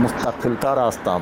مستقل‌تر هستند.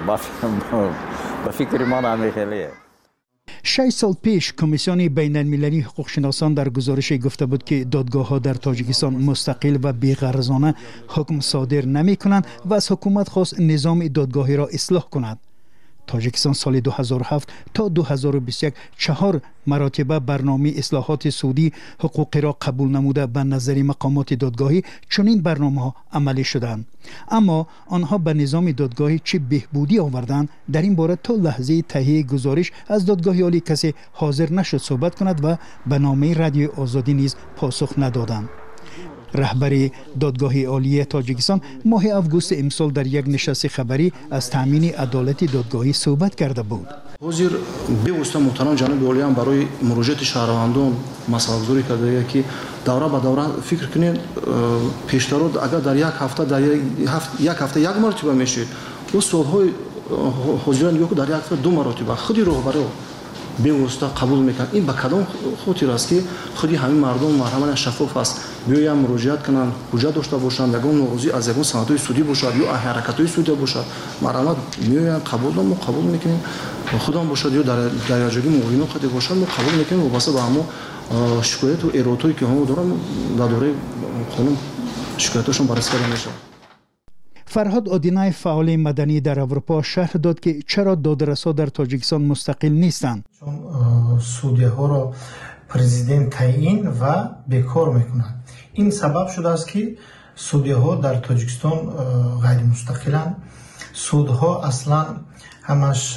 به فکر من همیشه 6 سال پیش کمیسیون بین المللی حقوق شناسان در گزارش گفته بود که دادگاه ها در تاجیکستان مستقل و بی‌غرضانه حکم صادر نمی کنند و از حکومت خواست نظام دادگاهی را اصلاح کند. تاجیکستان سال 2007 تا 2021 4 مراتبه برنامه اصلاحات سودی حقوقی را قبول نموده به نظر مقامات دادگاهی چنین برنامه ها عملی شدند، اما آنها به نظام دادگاهی چه بهبودی آوردند در این باره تا لحظه تهیه گزارش از دادگاه عالی کسی حاضر نشد صحبت کند و به نامه رادیو آزادی نیز پاسخ ندادند. رهبر دادگاه عالی تاجیکستان ماه آگوست امسال در یک نشست خبری از تامین عدالت دادگاهی صحبت کرده بود. حاضر بهوسته محترم جناب عالی هم برای مراجعت شهروندان مسئله گذاری کرده که دوره به دوره فکر کنید پیشترات اگر در یک هفته یک مرتبه میشه و سالهای حاضران میگه در یک هفته 2 مرتبه خودی راهبری بهوسته قبول میکنن. این به کدام خاطر است که خودی همین مردم مرحله شفاف است بیایم مراجعت کنن، حجت داشته باشند، یگان ناراضی از یگان سندهای سودی باشد یا حرکت‌های سودی باشد مرحله میایم قبول میکنیم خودم باشد یا در درجه مقیم خودی باشد ما قبول میکنیم و واسه به همو شکایت و ایرادایی که هم دارن در دوره قانون شکایتاشون بررسی کرده میشه. فرهاد آدینای فعال مدنی در اروپا شرح داد که چرا دادرسا در تاجیکستان مستقل نیستند. چون سودیه ها را پرزیدنت تعیین و بیکار میکنند. این سبب شده است که سودیه ها در تاجیکستان غیر مستقلند. سودها اصلا همش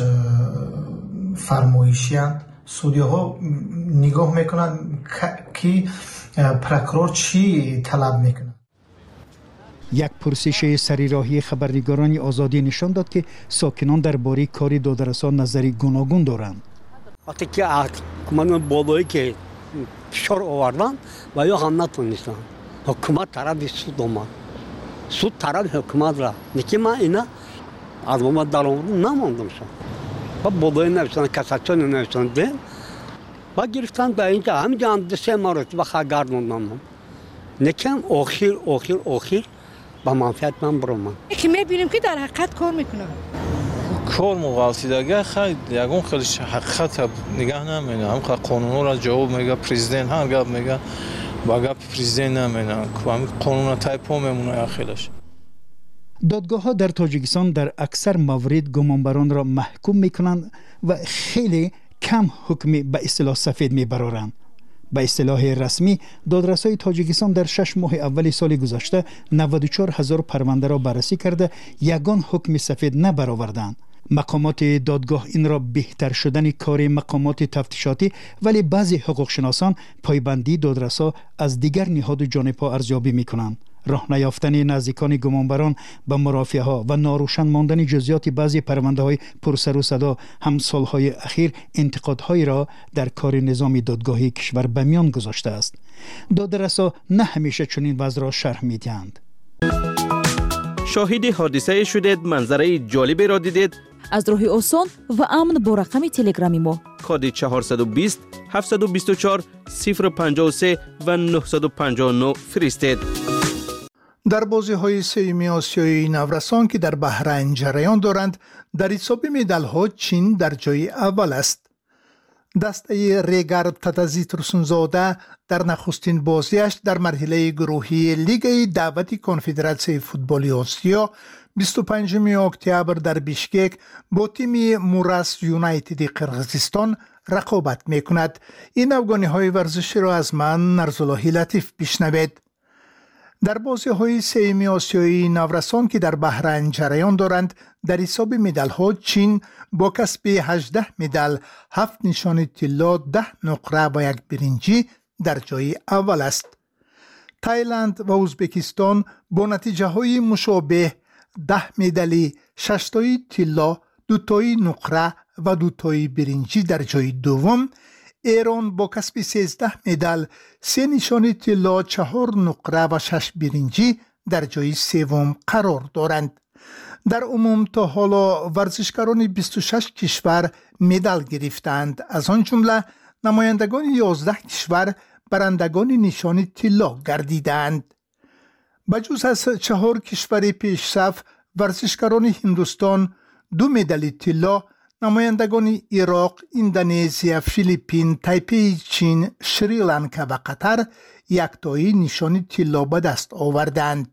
فرمایشی اند. سودیه ها نگاه میکنند که پروکرور چی طلب میکنه. یک پرسش سریراهی خبرنگاران آزادی نشان داد که ساکنان درباره کار دادرسان نظری گوناگون دارند. وقتی که حکومت بالایی که فشار آوردن و یا هم نتونستن حکومت طرف سود آمد سود طرف حکومت را نکی من اینا از ما در اون نماندم شد و بالایی نوشتن کساتون نوشتن دیم و گرفتن به اینجا همینجا هم 2-3 مرتبه گردوندم نکم آخر با منفعت من برام که میبینیم که در حقیقت کار میکنم کار مغالطه خیلی یگون خیلی حقیقت نگاه نمیکنه هم قانون را جواب میگه پرزیدنت هر گپ میگه با گپ پرزیدنت نمیکنه هم قانون تایپو میمونه خیلیش. دادگاه ها در تاجیکستان در اکثر موارد گمانبران را محکوم میکنند و خیلی کم حکمی به اصطلاح سفید میبرارند. به اصطلاح رسمی دادرسای تاجیکستان در 6 ماه اول سال گذشته 94,000 پرونده را بررسی کرده یگان حکم سفید نبرآوردند. مقامات دادگاه این را بهتر شدن کار مقامات تفتیشاتی ولی بعضی حقوق شناسان پایبندی دادرسا از دیگر نهاد جانبها ارزیابی میکنند. راه نیافتن نزدیکان گمانبران به مرافعه ها و ناروشن ماندن جزئیات بعضی پرونده های پرسر و صدا هم سالهای اخیر انتقادهایی را در کار نظام دادگاهی کشور به میان گذاشته است. دادرسا نه همیشه چنین وضع را شرح میدهند. شاهد حادثه شدید، منظره جالبی را دیدید؟ از راه آسان و امن با رقم تلگرامی ما کد 420 724 053 و 959 فرستید. در بازی‌های سوم آسیایی نورسان که در بحرین جریان دارند در حساب مدال‌ها چین در جای اول است. دسته ریگارد تاتازی ترسونزاده در نخستین بازیش در مرحله گروهی لیگ دعوت کنفدراسیون فوتبال آسیا 25 اکتبر در بیشکک با تیم موراس یونایتد قرقیزستان رقابت می‌کند. این افغانی‌های ورزشی را از من نرزاللهی لطیف بشنوید. در بازی‌های سوم آسیایی نورسان که در بحرین جریان دارند در حساب مدال‌ها چین با کسب 18 مدال 7 نشان طلا 10 نقره و 1 برنجی در جای اول است. تایلند و ازبکستان با نتیجه‌های مشابه 10 مدال 6 تایی طلا 2 تایی نقره و 2 تایی برنجی در جای دوم. ایران با کسب 13 مدال 3 نشان طلا 4 نقره و 6 برنجی در جای سوم قرار دارند. در عموم تا حالا ورزشکاران 26 کشور مدال گرفتند، از آن جمله نمایندگان 11 کشور برندگان نشان طلا گردیدند. بجز از 4 کشور پیشرفت ورزشکاران هندوستان 2 مدال طلا، نمایندگان عراق، اندونزیا، فیلیپین، تایپی چین، شریلانکا و قطر یکتایی نشان طلا به دست آوردند.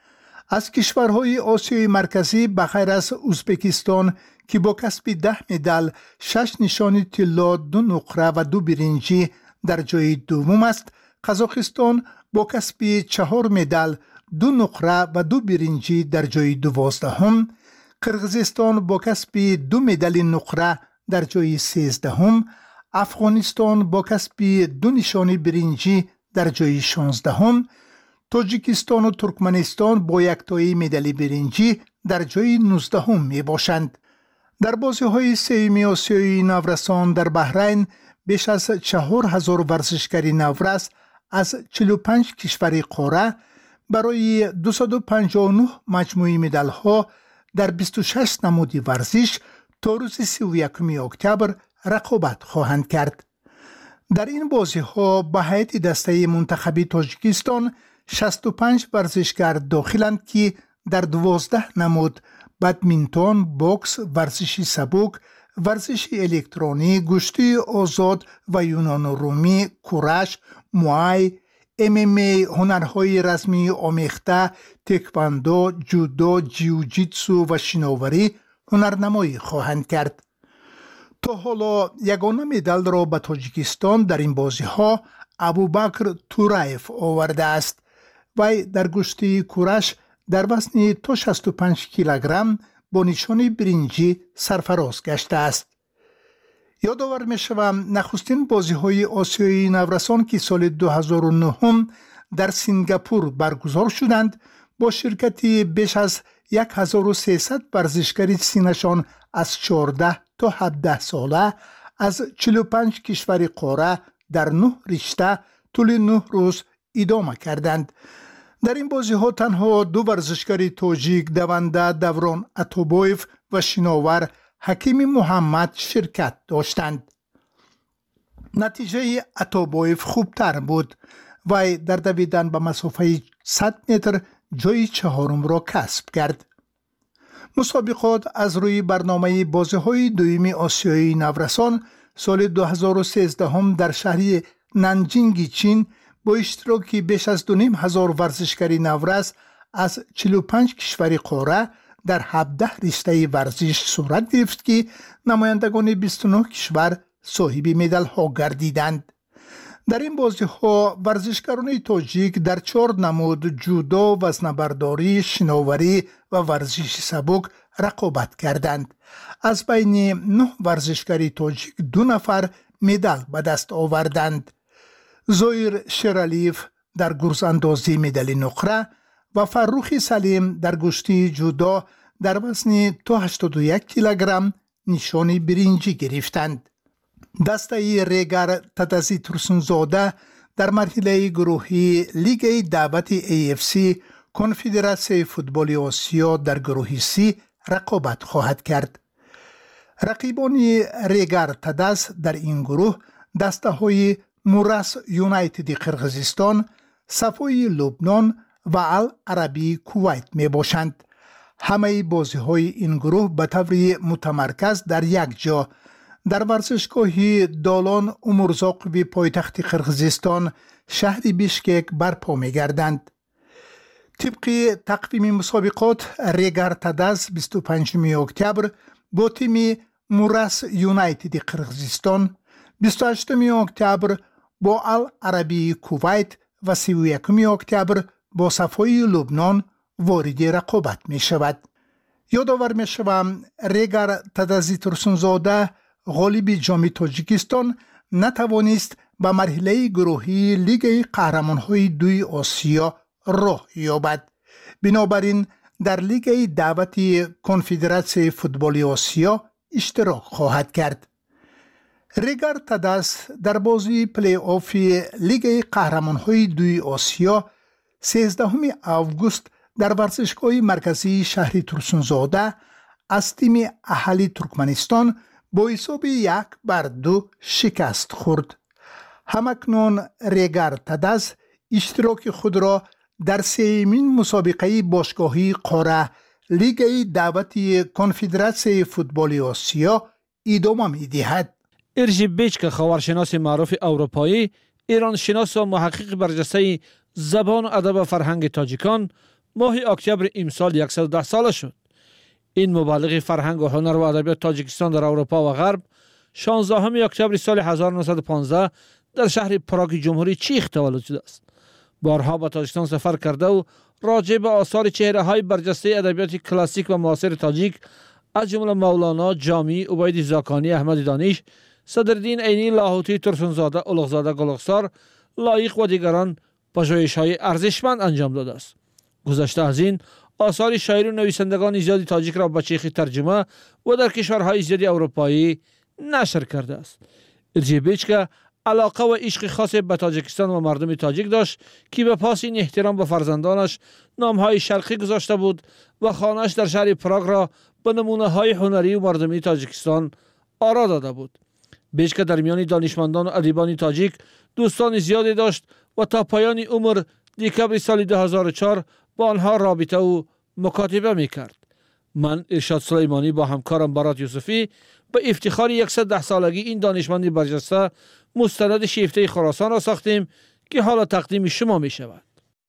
از کشورهای آسیای مرکزی بغیر از ازبکستان که با کسب 10 مدال، 6 نشان طلا، 2 نقره و 2 برنجی در جای دوم است. قزاقستان با کسب 4 مدال، 2 نقره و 2 برنجی در جای 12ام. قرغیزستان با کسب 2 مدال نقره در جای 13ام. افغانستان با کسب 2 نشان برنجی در جای 16ام. تاجیکستان و ترکمنستان با یکتایی مدال برنجی در جای 19ام می باشند. در بازی‌های سه‌م آسیایی نورسان در بحرین بیش از 4000 ورزشکار نورس از 45 کشور قاره برای 259 مجموعه مدال‌ها در 26 نمود ورزش تا روز 31 اکتبر رقابت خواهند کرد. در این بازی‌ها به هیئت دسته منتخبی تاجیکستان 65 ورزشکار داخلند که در 12 نمود بدمینتون، بوکس، ورزش سبک، ورزش الکترونی، گشتی آزاد و یونان رومی، کورش، موای، MMA، هنرهای رسمی آمیخته، تکواندو، جودو، جیوجیتسو و شناوری هنرنمایی خواهند کرد. تا حالا یگانه مدال را به تاجیکستان در این بازی ها ابوبکر تورایف آورده است. وی در گشتی کورش در وزن تا 65 کیلوگرم با نشان برنجی سرفراز گشته است. یادآور می شوم نخستین بازی های آسیایی نورسان که سال 2009 در سینگاپور برگزار شدند با شرکت بیش از 1300 ورزشکار سنشان از 14 تا 17 ساله از 45 کشور قاره در 9 رشته طول 9 روز ادامه کردند. در این بازی ها تنها 2 ورزشکار تاجیک دونده دوران اتوبویف و شناور حکیم محمد شرکت داشتند. نتیجه اتوبویف خوبتر بود و در دویدن به مسافه 100 متر جای 4م را کسب کرد. مسابقات از روی برنامه بازی‌های دوم آسیایی نورسان سال 2013 در شهر نانجینگ چین با اشتراک بیش از 2500 ورزشکار نورس از 45 کشور قاره در 17 رشته ورزش صورت گرفت که نمایندگان 29 کشور صاحب مدال ها گردیدند. در این بازی ها ورزشکاران تاجیک در 4 نمود جودو، وزنه‌برداری، شناوری و ورزش سبک رقابت کردند. از بین 9 ورزشکار تاجیک 2 نفر مدال به دست آوردند. زویر شرالیف در گرزاندازی مدال نقره و فروخ سلیم در گشتی جودو در وزن تا 81 کیلوگرم نشان برنجی گرفتند. دسته ریگر تدزی ترسنزاده در مرحله گروهی لیگ دعوت AFC کنفدراسیون فوتبال آسیا در گروه C رقابت خواهد کرد. رقیبان ریگر تدز در این گروه دسته های موراس یونایتد قرغیزستان، صفای لبنان و العربی کویت می باشند. همه بازی های این گروه به طور متمرکز در یک جا در ورزشگاه دالان امورزاقوی پایتخت قرغیزستان شهر بیشکک برپا می گردند. طبق تقویم مسابقات ریگر تدز 25 اکتبر با تیم موراس یونایتد قرغیزستان، 28 اکتبر با العربی کویت و 31 اکتبر با صفای لبنان وارد رقابت می شود. یادآور می شوم ریگر تدزی ترسنزاده غالب جام تاجیکستان نتوانست به مرحله گروهی لیگ قهرمان‌های 2 آسیا راه یابد. بنابراین در لیگ دعوت کنفدراسیون فوتبال آسیا اشتراک خواهد کرد. ریگر تدز در بازی پلی آف لیگ قهرمان‌های 2 آسیا 13 آگوست در ورزشگاه مرکزی شهر ترسنزاده از تیم اهلی ترکمنستان با حساب 1-2 شکست خورد. همکنون ریگر تدز اشتراک خود را در 3مین مسابقه باشگاهی قاره لیگ دعوتی کنفدراسیون فوتبال آسیا ادامه می‌دهد. ارژی بیچکا خاورشناس معروف اروپایی، ایران شناس و محقق برجسته زبان و ادب و فرهنگ تاجیکان ماه اکتبر امسال 110 ساله شد. این مبلغ فرهنگ و هنر و ادبیات تاجیکستان در اروپا و غرب 16 اکتبر سال 1915 در شهر پراگ جمهوری چیخ تولد شده است. بارها به تاجیکستان سفر کرده و راجع به آثار چهره‌های برجسته ادبیات کلاسیک و معاصر تاجیک از جمله مولانا، جامی، عبید زاکانی، احمد دانش، صدرالدین عینی، لاهوتی، ترسونزاده، اولغزاده گلخسار، لایق و دیگران پژوهش‌های ارزشمند انجام داده است. گذشته از این آثار شاعر و نویسندگان زیادی تاجیک را به چیخی ترجمه و در کشورهای زیادی اروپایی نشر کرده است. ارژی بیچکا علاقه و عشق خاص به تاجیکستان و مردم تاجیک داشت که به پاس این احترام به فرزندانش نامهای شرقی گذاشته بود و خانه‌اش در شهر پراگ را به نمونه‌های هنری و مردمی تاجیکستان آرا داده بود. بیچکا در میان دانشمندان و ادیبان تاجیک دوستان زیادی داشت و تا پایان عمر دکبر سال 2004 با آنها رابطه و مکاتبه میکرد. من ارشاد سلیمانی با همکارم برات یوسفی به افتخار 110 سالگی این دانشمند برجسته مستند شیفته خراسان را ساختیم که حالا تقدیم شما می شود.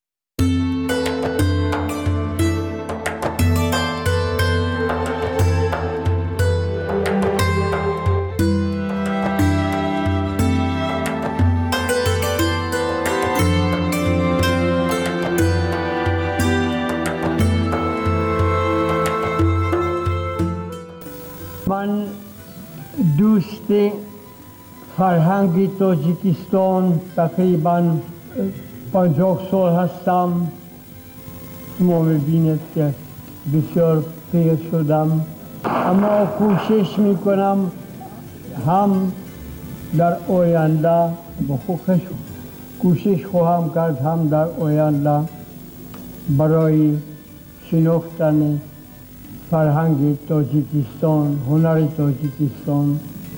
من دوست فرهنگ تاجیکستان تقریبا 50 سال هستم. شما میبینید که بسیار پیر شدم، اما کوشش میکنم هم در آینده کوشش خواهم کرد هم در آینده برای شناختن فرهنگ تاجیکستان، هنر تاجیکستان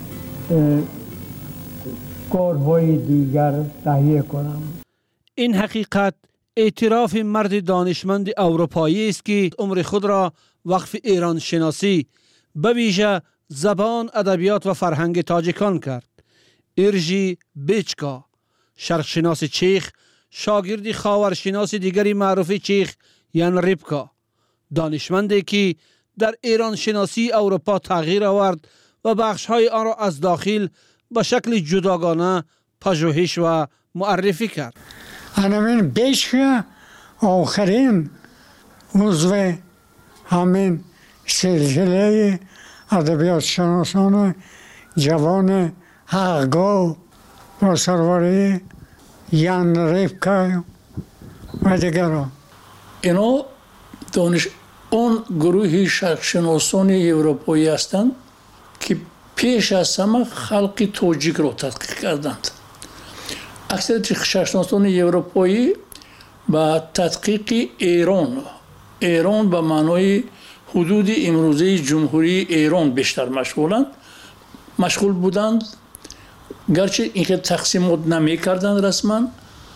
کارهای دیگر تهیه کنم. این حقیقت اعتراف مرد دانشمند اروپایی است که عمر خود را وقف ایران شناسی به ویژه زبان، ادبیات و فرهنگ تاجیکان کرد. ارژی بیچکا، شرق شناس چیخ، شاگرد خاورشناس دیگری معروف چیخ یان ریبکا، دانشمندی که در ایران شناسی اروپا تغییر آورد و بخش‌های آن را از داخل به شکل جداگانه پژوهش و معرفی کرد. همین بیچکا آخرین عضو همین سلسله ادبیات شناسان جوان حق‌گاه و سروری یان ریبکا و دیگران. اینا اون گروه شرقشناسان اروپایی هستند که پیش از همه خلق تاجیک را تحقیق کردند. اکثر شرقشناسان اروپایی با تحقیق ایران به معنای حدود امروزه جمهوری ایران بیشتر مشغول بودند، گرچه اینکه تقسیمات نمی کردند رسما.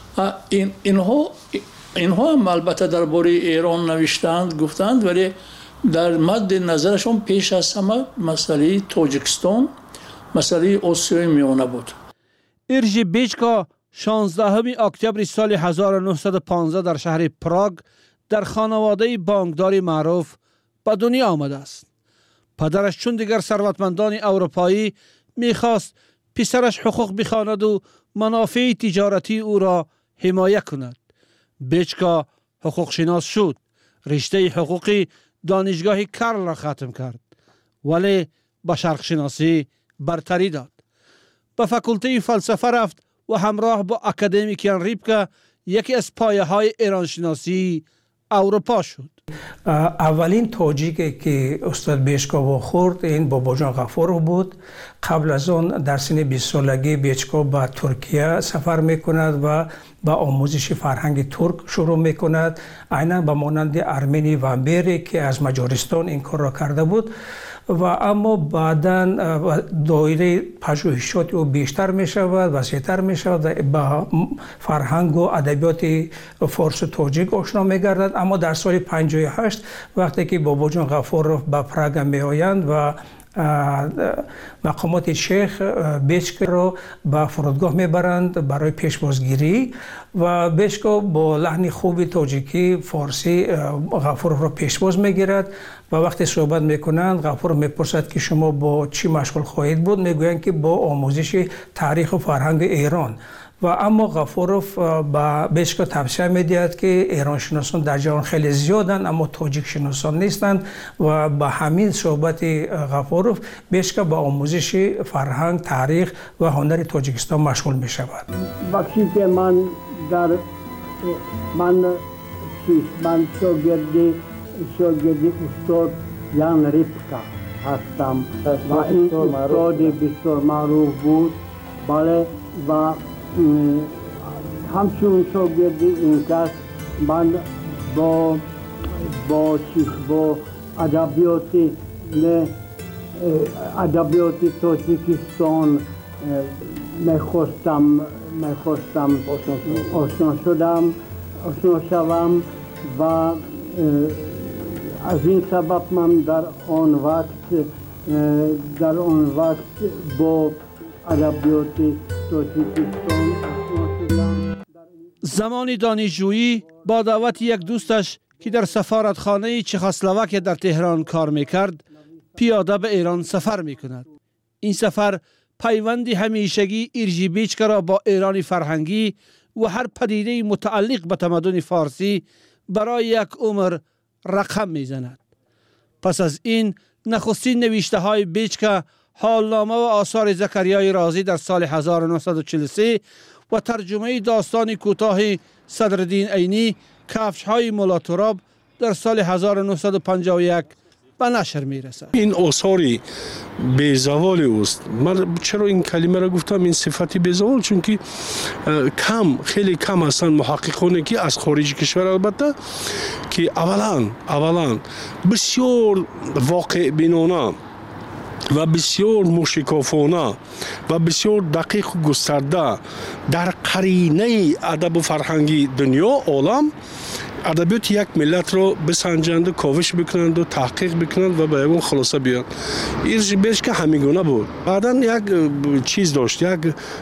اینها هم البته درباره ایران نوشتند، گفتند، ولی در مد نظرشون پیش از همه مسئله تاجیکستان، مسئله آسیای میانه بود. ارژی بیچکا 16 اکتبر سال 1915 در شهر پراگ در خانواده بانکداری معروف به دنیا آمده است. پدرش چون دیگر ثروتمندان اروپایی میخواست پسرش حقوق بخواند و منافع تجارتی او را حمایت کند. بیچکا حقوق شناس شد. رشته حقوقی دانشگاه کرل را ختم کرد، ولی به شرق شناسی برتری داد. به فاکولته فلسفه رفت و همراه با اکادمیکیان ریبکا یکی از پایه های ایران شناسی اروپا شد. اولین تاجیکی که استاد بیچکا واخورد این بابا جان غفور بود. قبل از آن در سن 20 سالگی بیچکا به ترکیه سفر میکند و با آموزش فرهنگ ترک شروع میکند، عیناً به مانند ارمنی و امبری که از مجارستان این کار را کرده بود. و اما بعدا دایره پژوهشات او بیشتر می شود، وسیع‌تر می شود، با فرهنگ و ادبیات فارس و تاجیک آشنا می گردد. اما در سال 58 وقتی که بابا جان غفورов به پراگ می آیند و مقامات شیخ بیچکا را به فرودگاه میبرند برای پیشبازگیری و بیچکا با لحن خوب تاجیکی فارسی غفورov را پیشباز میگیرد و وقتی صحبت میکنند غفورov میپرسد که شما با چی مشغول خواهید بود؟ میگویند که با آموزش تاریخ و فرهنگ ایران. و اما غفورov به بیچکا توصیه میدهد که ایران شناسان در جهان خیلی زیادند اما تاجیک شناسان نیستند و به همین صحبت غفورov بیچکا به آموزش فرهنگ، تاریخ و هنر تاجیکستان مشغول می شود. وقتی که من شاگردی استاد یان ریپکا هستم و این استاد بسیار معروف بود. بله و همچون شاگردی این کس من با ادبیات تاجیکستان میخواستم آشنا شوم و از این سبب من در آن وقت با ادبیات تاجیکستان زمان دانشجویی با دعوت یک دوستش که در سفارتخانه چخسلواکیه در تهران کار میکرد پیاده به ایران سفر میکند. این سفر پیوندی همیشگی ایرجی بیچکا را با ایران فرهنگی و هر پدیده متعلق به تمدن فارسی برای یک عمر رقم میزند. پس از این نخستین نوشته های بیچکا حالنامه و آثار زکریای رازی در سال 1943 و ترجمه داستان کوتاه صدرالدین عینی کفش های مولا تراب در سال 1951 به نشر می رسد. این آثاری بیزوال اوست. من چرا این کلمه را گفتم این صفتی بیزوال؟ چون که خیلی کم هستند محققانی که از خارج کشور البته که اولا بسیار واقع بینانه و بسیار موشکافانه و بسیار دقیق و گسترده در قرینه ادب و فرهنگی دنیا عالم ادبیات یک ملت رو بسنجند و کاوش بکنند و تحقیق بکنند و به یکون خلاصه بیان. ایرج بیچکا همیگونه بود. بعدا یک چیز داشت، یک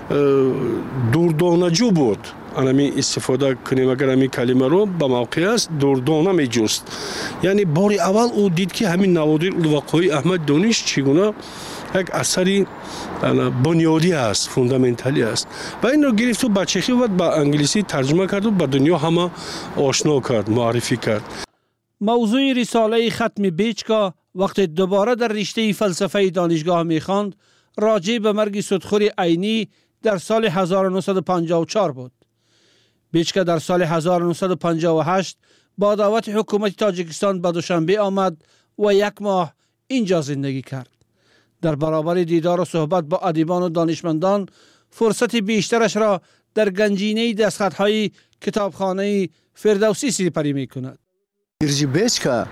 دوردانجو بود. انمی استفاده کنیم اگر همین کلمه رو به موقع است دوردانه می جست. یعنی باری اول او دید که همین نوادر الوقای احمد دانش چگونه یک اثری بنیادی است، فوندامنتالی است و این رو گرفت و به چخی و به انگلیسی ترجمه کرد و به دنیا همه آشنا کرد، معرفی کرد. موضوع رساله ختم بیچکا وقتی دوباره در رشته فلسفه دانشگاه میخواند راجع به مرگ صدخور عینی در سال 1954 بود. بیچکا در سال 1958 با دعوت حکومت تاجیکستان به دوشنبه آمد و یک ماه اینجا زندگی کرد. در برابر دیدار و صحبت با ادیبان و دانشمندان فرصت بیشترش را در گنجینه دستخط‌های کتابخانه فردوسی سپری می‌کند. ایرج بیچکا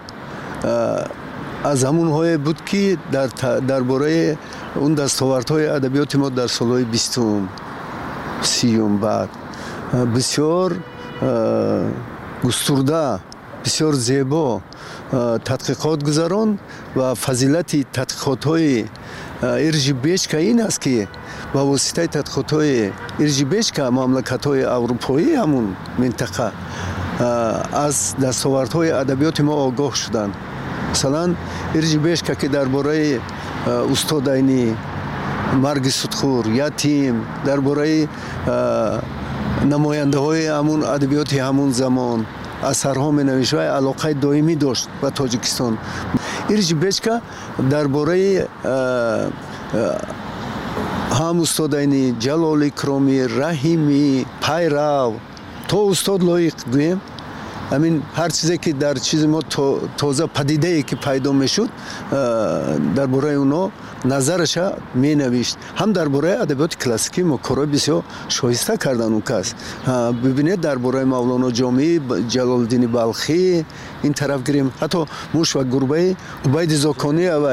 از همون‌های بود که درباره اون دستاوردهای ادبیات ما در سال‌های 20 30 بعد بسیار گسترده، بسیار زیبا تحقیقات گذاران و فضیلت تحقیقات‌های ایرج بیچکا این است که با واسطه تحقیقات‌های ایرج بیچکا مملکت‌های اروپایی همون منطقه از دستاوردهای ادبیات ما آگاه شدند. مثلا ایرج بیچکا که درباره استاد عینی، مرگ صدخور، یتیم، درباره نماینده‌های همون ادبیات همون زمان اثرها می‌نوشت و علاقه دائمی داشت به تاجیکستان. ایرج بیچکا درباره هم استاد عینی، جلال اکرامی، رحیمی، پیرو تا استاد لایق گویم همین هر چیزی که در چیز ما تازه پدیده‌ای که پیدا میشد درباره اونا نظرش می نوشت. هم درباره ادبیات کلاسیکی ما کارهای بسیار شایسته کردن اون کس. ببینید درباره مولانا جامی، جلال الدین بلخی این طرف گیریم، حتی موش و گربه عبید زاکانی و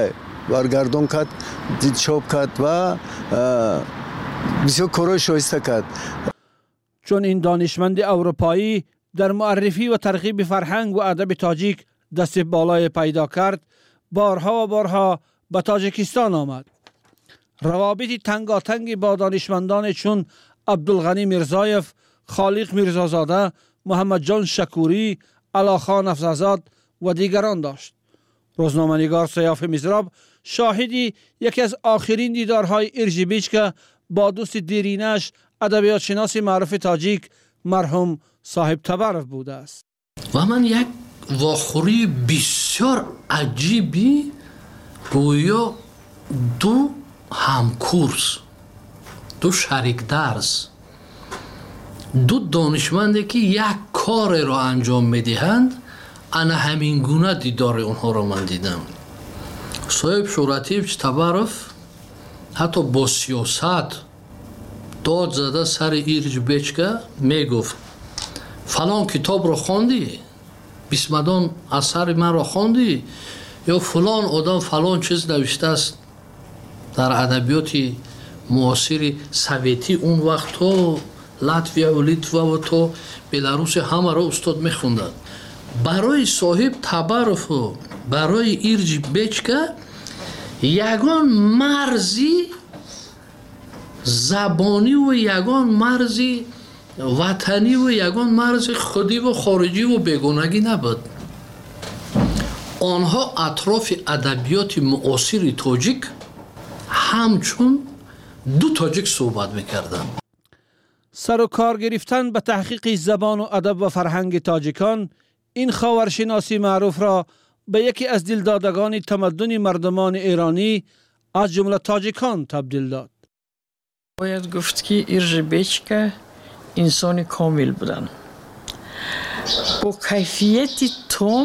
برگردان کرد، چاپ کرد و بسیار کارهای شایسته کرد. چون این دانشمند اروپایی در معرفی و ترغیب فرهنگ و ادب تاجیک دست بالای پیدا کرد، بارها و بارها به تاجیکستان آمد. روابط تنگاتنگی با دانشمندان چون عبدالغنی میرزایف، خالق میرزازاده، محمد جان شکوری، علاخان افزازاد و دیگران داشت. روزنامه‌نگار سیاف مزراب شاهدی یکی از آخرین دیدارهای ارژی بیچکه با دوست دیرینش ادبیات شناس معروف تاجیک مرحوم صاحب تبرف بوده است. و من یک واخوری بسیار عجیبی گویا دو همکورس، دو شریک درس، دو دانشمندی که یک کار را انجام میدهند، انا همین گونه دیدار اونها را من دیدم. صاحب شوراتیوچ تبرف حتی با سیاست داد زده سر ارژ بیچکه میگفت فلان کتاب را خواندی، بیسمدان اثر من را خواندی، یا فلان آدم فلان چیز نوشته است در ادبیات معاصر سویتی اون وقت تو لاتویا و لیتوا و تو بلاروس همه را استاد میخوندند. برای صاحب تبرف و برای ارژ بیچکه یگان مرزی زبانی و یگان مرزی وطنی و یگان مرز خودی و خارجی و بیگانگی نبود. آنها اطراف ادبیات معاصر تاجیک همچون دو تاجیک صحبت میکردند. سر و کار گرفتن به تحقیق زبان و ادب و فرهنگ تاجیکان، این خاورشناسی معروف را به یکی از دلدادگان تمدن مردمان ایرانی از جمله تاجیکان تبدیل داد. باید گفت که ارژ بیچکه انسان کامل بودن، با کیفیت تام.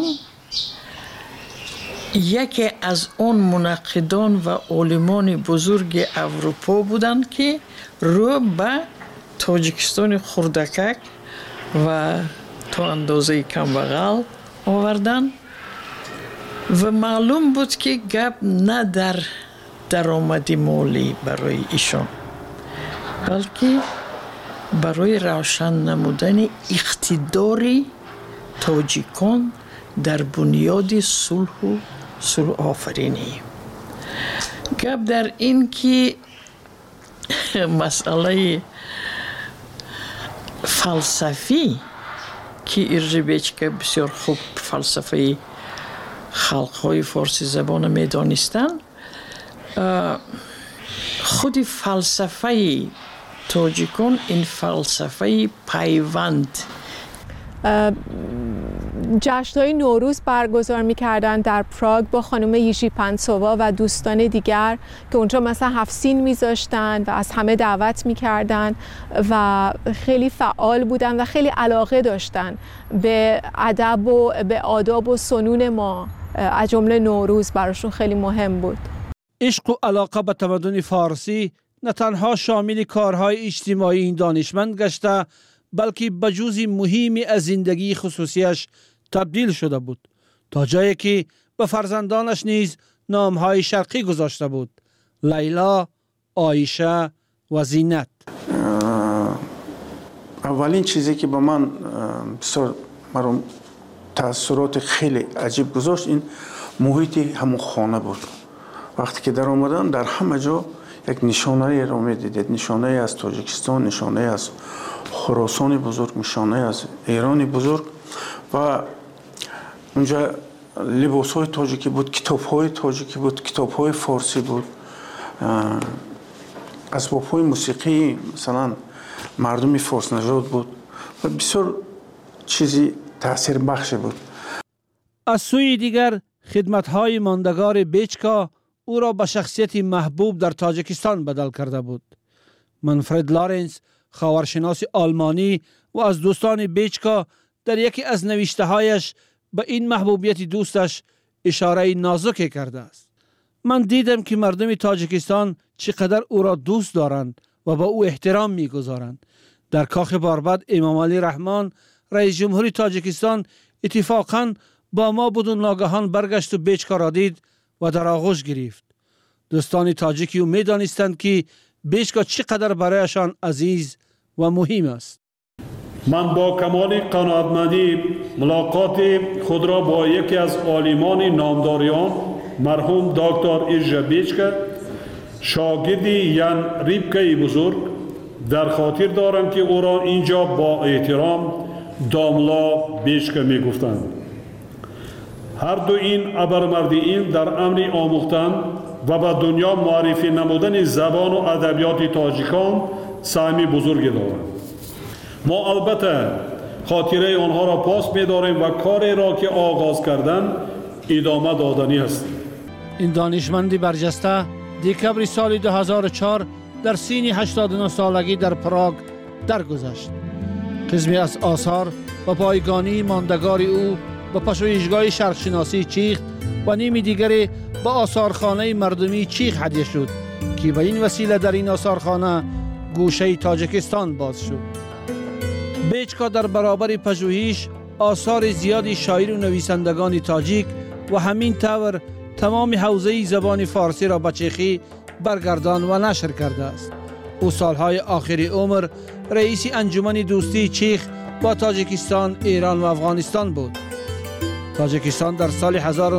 یکی از اون منقدان و عالمان بزرگ اروپا بودند که رو به تاجیکستان خردکک و تا اندازه کمبغل آوردن و معلوم بود که گپ نه در درآمد مالی برای ایشان، بلکه برای روشن نمودن اقتدار تاجیکان در بنیاد صلح و صلح آفرینی. گپ در این که مسئله فلسفی که ارژ بیچکه بسیار خوب فلسفه خلقهای فارسی زبان می دانستن، خود فلسفه تاجیکان این فلسفه پیوند. جشن‌های نوروز برگزار می‌کردن در پراگ با خانم ییژی پنسووا و دوستان دیگر که اونجا مثلا 7 سین می‌ذاشتن و از همه دعوت می‌کردن و خیلی فعال بودن و خیلی علاقه داشتن به ادب و به آداب و سنون ما، از جمله نوروز براشون خیلی مهم بود. عشق و علاقه به تمدن فارسی نه تنها شامل کارهای اجتماعی این دانشمند گشته، بلکه به جزئی مهمی از زندگی خصوصیش تبدیل شده بود، تا جایی که به فرزندانش نیز نامهای شرقی گذاشته بود: لیلا، عایشه و زینت. اولین چیزی که به من بسیار مرا تأثیرات خیلی عجیب گذاشت این محیط همون خانه بود. وقتی که در آمدن در همه جا یک نشانه را می‌دیدید، نشانه از تاجیکستان، نشانه از خراسان بزرگ، نشانه از ایران بزرگ و اونجا لباس‌های تاجیکی بود، کتاب‌های تاجیکی بود، کتاب‌های فارسی بود، اسباب‌های موسیقی مثلا مردمی فارس نژاد بود و بسیار چیزی تأثیر بخش بود. از سوی دیگر خدمت‌های ماندگار بیچکا او را به شخصیت محبوب در تاجیکستان بدل کرده بود. منفرد لارنس، خاورشناس آلمانی و از دوستان بیچکا، در یکی از نوشته‌هایش به این محبوبیت دوستش اشاره نازکی کرده است. من دیدم که مردم تاجیکستان چقدر او را دوست دارند و به او احترام می‌گذارند. در کاخ باربد امام علی رحمان رئیس جمهوری تاجیکستان اتفاقاً با ما بدون ناگهان برگشت و بیچکا را دید و در آغوش گرفت. دوستان تاجیکی او می‌دانستند که بیچکا چقدر برایشان عزیز و مهم است. من با کمال قناعتمندی ملاقات خود را با یکی از عالمان نامداریان مرحوم دکتر ایرژا بیچکا شاگردی یان ریبکای بزرگ در خاطر دارم که او را اینجا با احترام داملا بیچکا می گفتند. هر دو این ابرمردیین در امر آموختن و به دنیا معرفی نمودن زبان و ادبیات تاجیکان سهمی بزرگی دارند. ما البته خاطره آنها را پاس می‌داریم و کاری را که آغاز کردند ادامه دادنی است. این دانشمند برجسته دکبر سال 2004 در سن 89 سالگی در پراگ درگذشت. قسمی از آثار و پایگانی ماندگار او به پژوهشگاه شرقشناسی چیخ و نیم دیگری به آثارخانه مردمی چیخ هدیه شد که به این وسیله در این آثارخانه گوشه تاجیکستان باز شد. بیچکا در برابر پژوهش آثار زیادی شاعر و نویسندگان تاجیک و همین طور تمام حوزه زبان فارسی را به چیخی برگردان و نشر کرده است. او سالهای آخری عمر رئیس انجمن دوستی چیخ با تاجیکستان، ایران و افغانستان بود. تاجیکستان در سال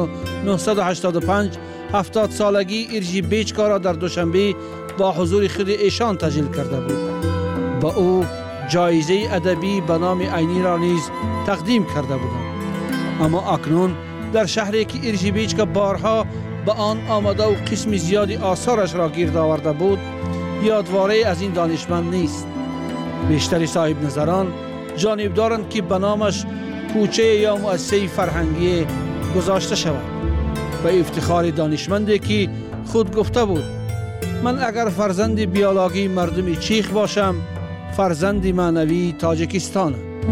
1985 70 سالگی ایرژی بیچکا را در دوشنبه با حضور خود ایشان تجلیل کرده بود. با او جایزه ادبی به نام عینی را نیز تقدیم کرده بودند. اما اکنون در شهری که ایرژی بیچکا بارها به آن آمده و قسم زیادی آثارش را گرد آورده بود، یادواره از این دانشمند نیست. بیشتر صاحب نظران جانب دارند که به نامش کوچه یا مؤسسه فرهنگی گذاشته شود. به افتخار دانشمندی که خود گفته بود: من اگر فرزند بیولوژی مردم چیخ باشم، فرزند معنوی تاجیکستان.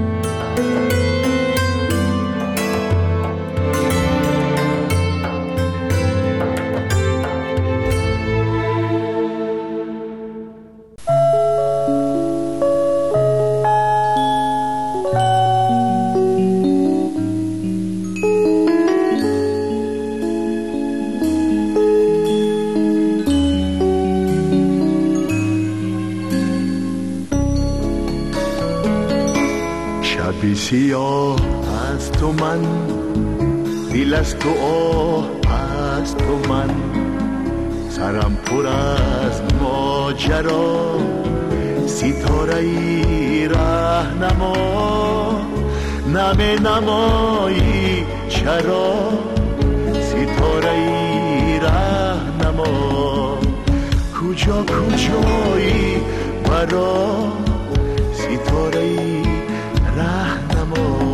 سیاه از تو من، دل از تو آه از تو من، سرم پر از ماجرا، ستاره ای راهنما، نمی نمایی چرا، ستاره ای راهنما، کجا کجایی برا، ستاره ای راهنما.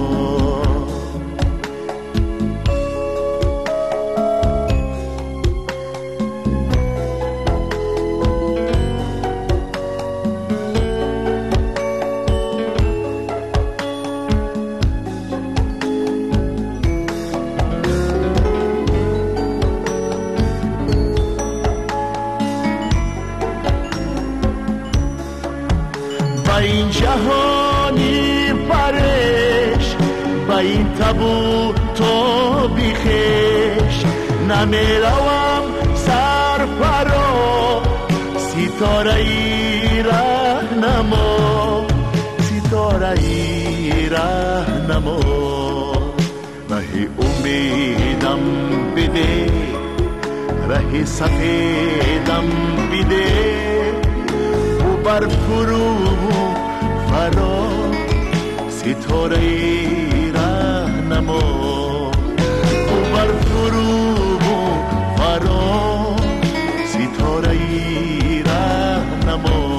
با این جهانی پرش، با این تابو تو بیخش، نمیروم سر پرا، ستاره ای راهنما، ستاره ای راهنما. ره امیدم بده، ره سفیدم بده، و بر فرو فرا، ستاره ای راهنما، و بر فرو فرا، ستاره ای راهنما.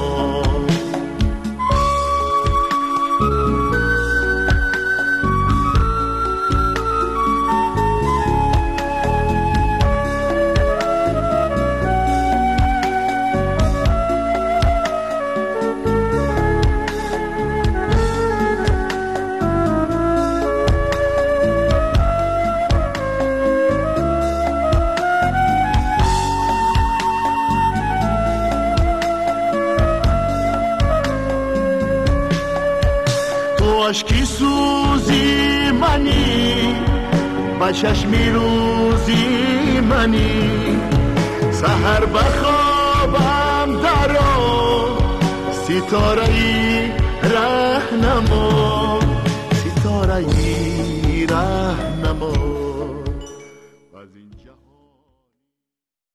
عشقی سوزی منی، با چشمی روزی منی، سحر بخوابم درا ستاره ای رهنما ستاره ای رهنما